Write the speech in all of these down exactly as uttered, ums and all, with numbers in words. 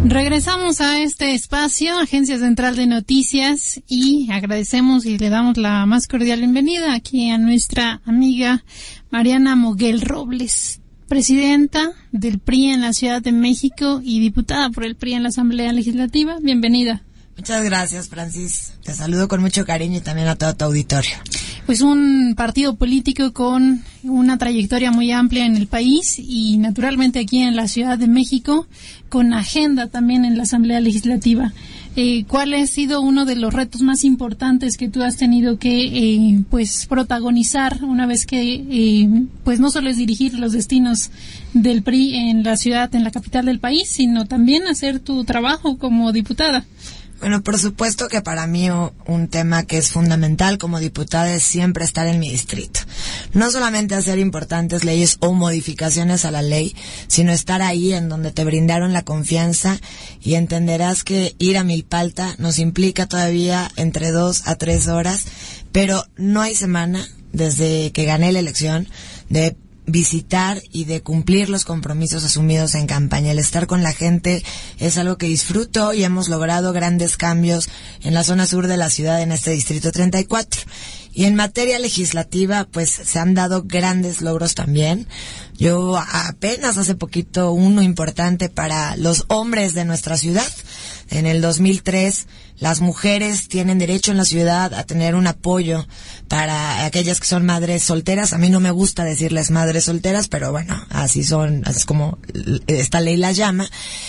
Regresamos a este espacio, Agencia Central de Noticias, y agradecemos y le damos la más cordial bienvenida aquí a nuestra amiga Mariana Moguel Robles, presidenta del P R I en la Ciudad de México y diputada por el P R I en la Asamblea Legislativa. Bienvenida. Muchas gracias, Francis. Te saludo con mucho cariño y también a todo tu auditorio. Pues un partido político con una trayectoria muy amplia en el país y naturalmente aquí en la Ciudad de México, con agenda también en la Asamblea Legislativa. Eh, ¿Cuál ha sido uno de los retos más importantes que tú has tenido que eh, pues protagonizar una vez que eh, pues no solo es dirigir los destinos del P R I en la ciudad, en la capital del país, sino también hacer tu trabajo como diputada? Bueno, por supuesto que para mí un tema que es fundamental como diputada es siempre estar en mi distrito. No solamente hacer importantes leyes o modificaciones a la ley, sino estar ahí en donde te brindaron la confianza, y entenderás que ir a Milpalta nos implica todavía entre dos a tres horas, pero no hay semana desde que gané la elección de visitar y de cumplir los compromisos asumidos en campaña. El estar con la gente es algo que disfruto y hemos logrado grandes cambios en la zona sur de la ciudad, en este distrito treinta y cuatro. Y en materia legislativa, pues se han dado grandes logros también. Yo apenas hace poquito uno importante para los hombres de nuestra ciudad. En el dos mil tres, las mujeres tienen derecho en la ciudad a tener un apoyo para aquellas que son madres solteras. A mí no me gusta decirles madres solteras, pero bueno, así son, así es como esta ley las llama.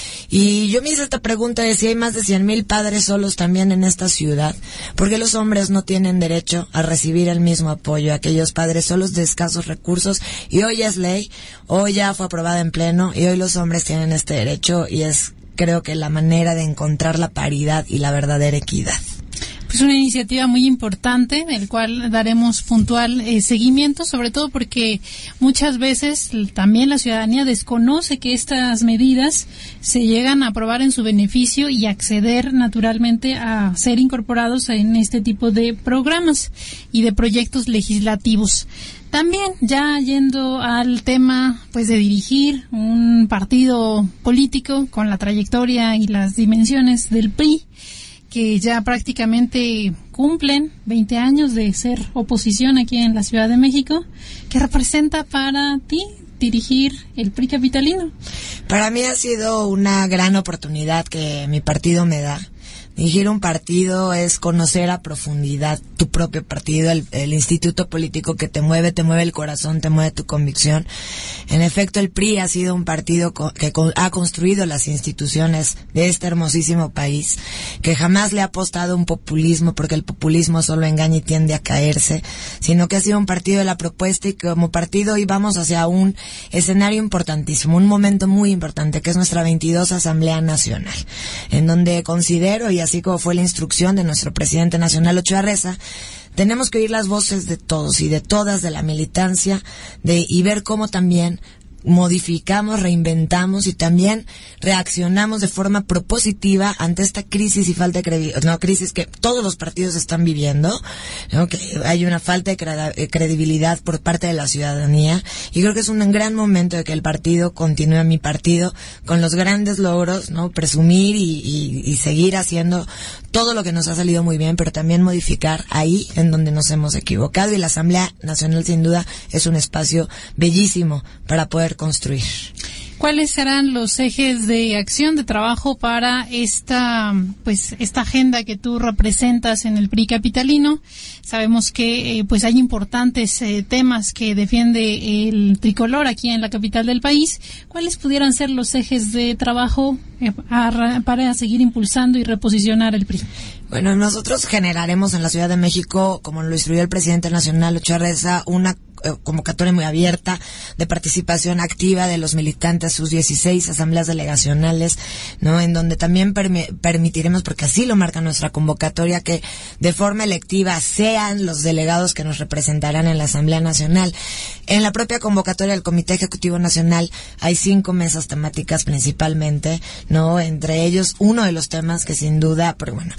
Y yo me hice esta pregunta de si hay más de cien mil padres solos también en esta ciudad, ¿por qué los hombres no tienen derecho a recibir el mismo apoyo? Aquellos padres solos de escasos recursos, y hoy es ley, hoy ya fue aprobada en pleno, y hoy los hombres tienen este derecho, y es, creo que, la manera de encontrar la paridad y la verdadera equidad. Es una iniciativa muy importante, del cual daremos puntual eh, seguimiento, sobre todo porque muchas veces también la ciudadanía desconoce que estas medidas se llegan a aprobar en su beneficio y acceder naturalmente a ser incorporados en este tipo de programas y de proyectos legislativos. También, ya yendo al tema pues de dirigir un partido político con la trayectoria y las dimensiones del P R I, que ya prácticamente cumplen veinte años de ser oposición aquí en la Ciudad de México, ¿qué representa para ti dirigir el P R I capitalino? Para mí ha sido una gran oportunidad que mi partido me da. Dirigir un partido es conocer a profundidad tu propio partido, el, el instituto político que te mueve, te mueve el corazón, te mueve tu convicción. En efecto, el P R I ha sido un partido co- que co- ha construido las instituciones de este hermosísimo país, que jamás le ha apostado un populismo, porque el populismo solo engaña y tiende a caerse, sino que ha sido un partido de la propuesta, y que como partido hoy vamos hacia un escenario importantísimo, un momento muy importante, que es nuestra veintidós Asamblea Nacional, en donde considero, y así como fue la instrucción de nuestro presidente nacional, Ochoa Reza, tenemos que oír las voces de todos y de todas de la militancia, de y ver cómo también modificamos, reinventamos y también reaccionamos de forma propositiva ante esta crisis y falta de credibilidad, no, crisis que todos los partidos están viviendo, ¿no? Que hay una falta de cred- credibilidad por parte de la ciudadanía, y creo que es un gran momento de que el partido continúe, mi partido, con los grandes logros, ¿no? Presumir y, y, y seguir haciendo todo lo que nos ha salido muy bien, pero también modificar ahí en donde nos hemos equivocado, y la Asamblea Nacional sin duda es un espacio bellísimo para poder construir. ¿Cuáles serán los ejes de acción, de trabajo para esta, pues, esta agenda que tú representas en el P R I capitalino? Sabemos que, eh, pues, hay importantes eh, temas que defiende el tricolor aquí en la capital del país. ¿Cuáles pudieran ser los ejes de trabajo eh, a, para seguir impulsando y reposicionar el P R I? Bueno, nosotros generaremos en la Ciudad de México, como lo instruyó el presidente nacional, Ochoa Reza, una convocatoria muy abierta de participación activa de los militantes, sus dieciséis asambleas delegacionales, ¿no? En donde también permi- permitiremos, porque así lo marca nuestra convocatoria, que de forma electiva sean los delegados que nos representarán en la Asamblea Nacional. En la propia convocatoria del Comité Ejecutivo Nacional hay cinco mesas temáticas principalmente, ¿no? Entre ellos, uno de los temas que sin duda, pero bueno,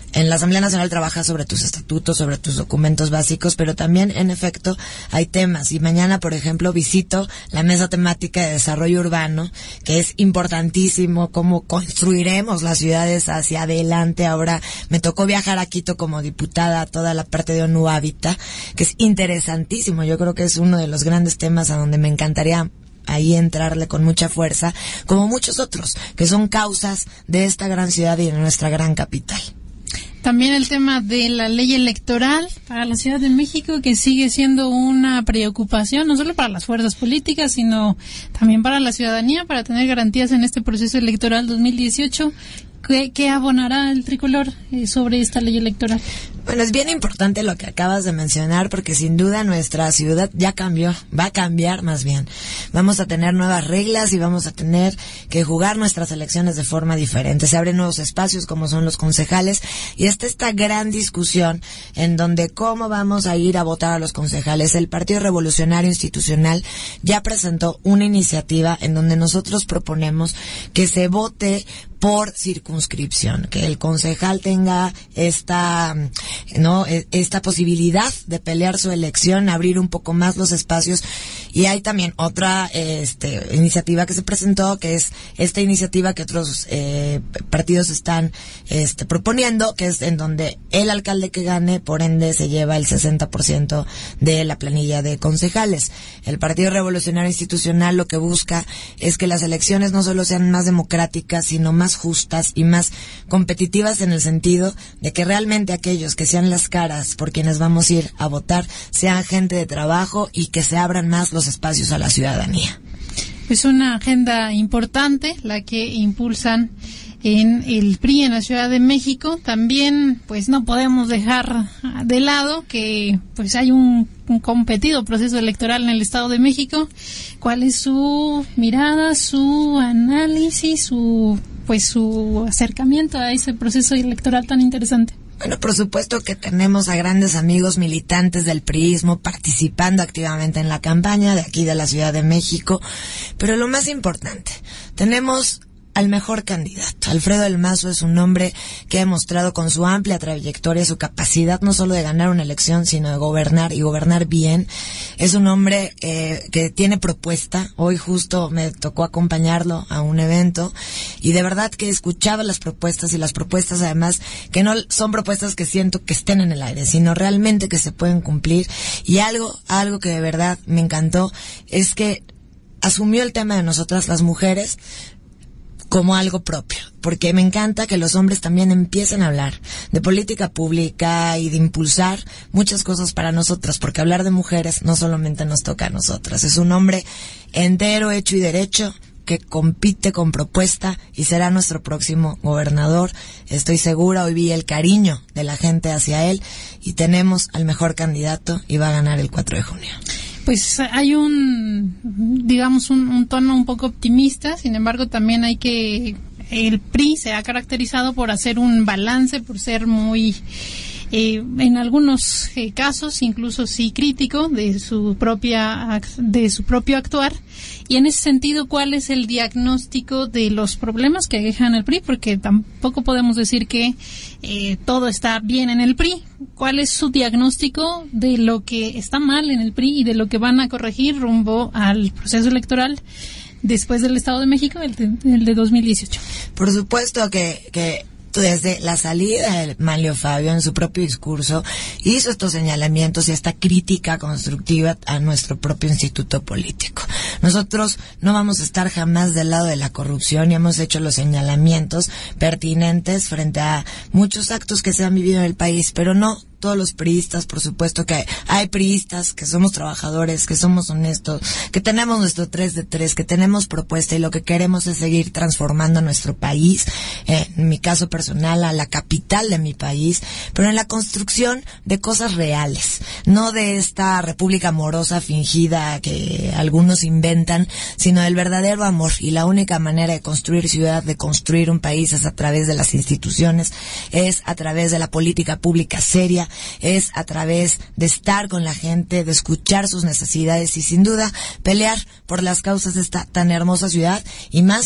en la Asamblea Nacional trabajas sobre tus estatutos, sobre tus documentos básicos, pero también, en efecto, hay temas. Y mañana, por ejemplo, visito la mesa temática de desarrollo urbano, que es importantísimo, cómo construiremos las ciudades hacia adelante. Ahora me tocó viajar a Quito como diputada a toda la parte de ONU Hábitat, que es interesantísimo. Yo creo que es uno de los grandes temas a donde me encantaría ahí entrarle con mucha fuerza, como muchos otros, que son causas de esta gran ciudad y de nuestra gran capital. También el tema de la ley electoral para la Ciudad de México, que sigue siendo una preocupación, no solo para las fuerzas políticas, sino también para la ciudadanía, para tener garantías en este proceso electoral dos mil dieciocho. ¿Qué, qué abonará el tricolor eh, sobre esta ley electoral? Bueno, es bien importante lo que acabas de mencionar, porque sin duda nuestra ciudad ya cambió, va a cambiar más bien. Vamos a tener nuevas reglas y vamos a tener que jugar nuestras elecciones de forma diferente. Se abren nuevos espacios como son los concejales, y está esta gran discusión en donde cómo vamos a ir a votar a los concejales. El Partido Revolucionario Institucional ya presentó una iniciativa en donde nosotros proponemos que se vote por circunscripción, que el concejal tenga esta, no, esta posibilidad de pelear su elección, abrir un poco más los espacios. Y hay también otra este, iniciativa que se presentó, que es esta iniciativa que otros eh, partidos están este, proponiendo, que es en donde el alcalde que gane, por ende, se lleva el sesenta por ciento de la planilla de concejales. El Partido Revolucionario Institucional lo que busca es que las elecciones no solo sean más democráticas, sino más justas y más competitivas, en el sentido de que realmente aquellos que sean las caras por quienes vamos a ir a votar sean gente de trabajo y que se abran más los espacios a la ciudadanía. Es una agenda importante la que impulsan en el P R I en la Ciudad de México. También, pues, no podemos dejar de lado que pues hay un, un competido proceso electoral en el Estado de México. ¿Cuál es su mirada, su análisis, su pues su acercamiento a ese proceso electoral tan interesante? Bueno, por supuesto que tenemos a grandes amigos militantes del priismo participando activamente en la campaña de aquí de la Ciudad de México, pero lo más importante, tenemos al mejor candidato. Alfredo del Mazo es un hombre que ha demostrado con su amplia trayectoria su capacidad no solo de ganar una elección, sino de gobernar y gobernar bien. Es un hombre eh, que tiene propuesta. Hoy justo me tocó acompañarlo a un evento y de verdad que escuchaba las propuestas, y las propuestas además que no son propuestas que siento que estén en el aire, sino realmente que se pueden cumplir. Y algo, algo que de verdad me encantó es que asumió el tema de nosotras las mujeres como algo propio, porque me encanta que los hombres también empiecen a hablar de política pública y de impulsar muchas cosas para nosotras, porque hablar de mujeres no solamente nos toca a nosotras. Es un hombre entero, hecho y derecho, que compite con propuesta y será nuestro próximo gobernador. Estoy segura, hoy vi el cariño de la gente hacia él y tenemos al mejor candidato y va a ganar el cuatro de junio. Pues hay un, digamos, un, un tono un poco optimista. Sin embargo, también hay que, el P R I se ha caracterizado por hacer un balance, por ser muy, eh, en algunos eh, casos, incluso sí crítico de su propia, de su propio actuar. Y en ese sentido, ¿cuál es el diagnóstico de los problemas que aquejan el P R I? Porque tampoco podemos decir que eh, todo está bien en el P R I. ¿Cuál es su diagnóstico de lo que está mal en el P R I y de lo que van a corregir rumbo al proceso electoral después del Estado de México, el de, el de dos mil dieciocho? Por supuesto que, que desde la salida de Manlio Fabio en su propio discurso hizo estos señalamientos y esta crítica constructiva a nuestro propio instituto político. Nosotros no vamos a estar jamás del lado de la corrupción y hemos hecho los señalamientos pertinentes frente a muchos actos que se han vivido en el país, pero no todos los priistas. Por supuesto que hay priistas que somos trabajadores, que somos honestos, que tenemos nuestro tres de tres, que tenemos propuesta y lo que queremos es seguir transformando nuestro país, eh, en mi caso personal, a la capital de mi país, pero en la construcción de cosas reales, no de esta república amorosa fingida que algunos inventan, sino del verdadero amor. Y la única manera de construir ciudad, de construir un país, es a través de las instituciones, es a través de la política pública seria, es a través de estar con la gente, de escuchar sus necesidades y sin duda pelear por las causas de esta tan hermosa ciudad y más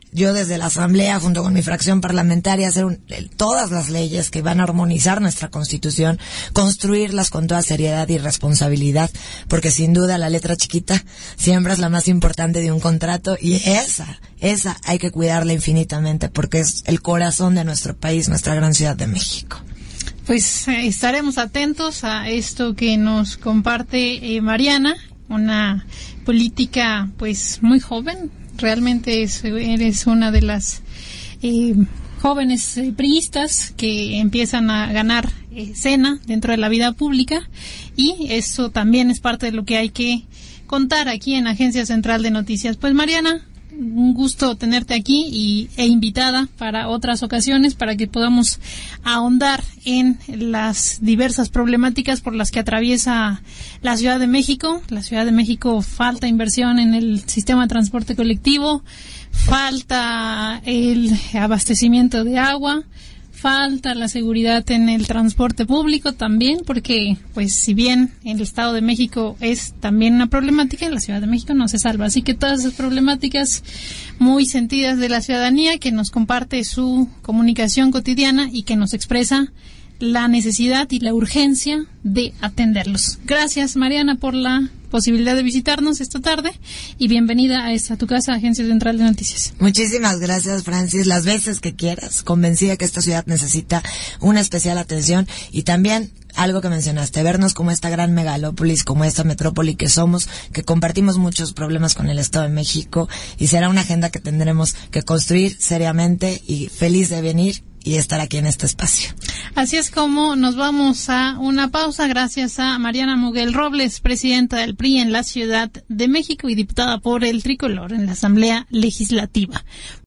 yo desde la Asamblea, junto con mi fracción parlamentaria, hacer un, todas las leyes que van a armonizar nuestra Constitución, construirlas con toda seriedad y responsabilidad, porque sin duda la letra chiquita siempre es la más importante de un contrato, y esa, esa hay que cuidarla infinitamente, porque es el corazón de nuestro país, nuestra gran Ciudad de México. Pues eh, estaremos atentos a esto que nos comparte eh, Mariana, una política pues muy joven. Realmente es, eres una de las eh, jóvenes eh, priistas que empiezan a ganar escena dentro de la vida pública, y eso también es parte de lo que hay que contar aquí en Agencia Central de Noticias. Pues Mariana, un gusto tenerte aquí y, e invitada para otras ocasiones para que podamos ahondar en las diversas problemáticas por las que atraviesa la Ciudad de México. La Ciudad de México falta inversión en el sistema de transporte colectivo, falta el abastecimiento de agua, falta la seguridad en el transporte público también, porque pues si bien el Estado de México es también una problemática, en la Ciudad de México no se salva. Así que todas esas problemáticas muy sentidas de la ciudadanía, que nos comparte su comunicación cotidiana y que nos expresa la necesidad y la urgencia de atenderlos. Gracias, Mariana, por la posibilidad de visitarnos esta tarde, y bienvenida a esta tu casa, Agencia Central de Noticias. Muchísimas gracias, Francis, las veces que quieras, convencida que esta ciudad necesita una especial atención, y también algo que mencionaste, vernos como esta gran megalópolis, como esta metrópoli que somos, que compartimos muchos problemas con el Estado de México, y será una agenda que tendremos que construir seriamente, y feliz de venir y estar aquí en este espacio. Así es como nos vamos a una pausa, gracias a Mariana Muguel Robles, presidenta del P R I en la Ciudad de México y diputada por el Tricolor en la Asamblea Legislativa.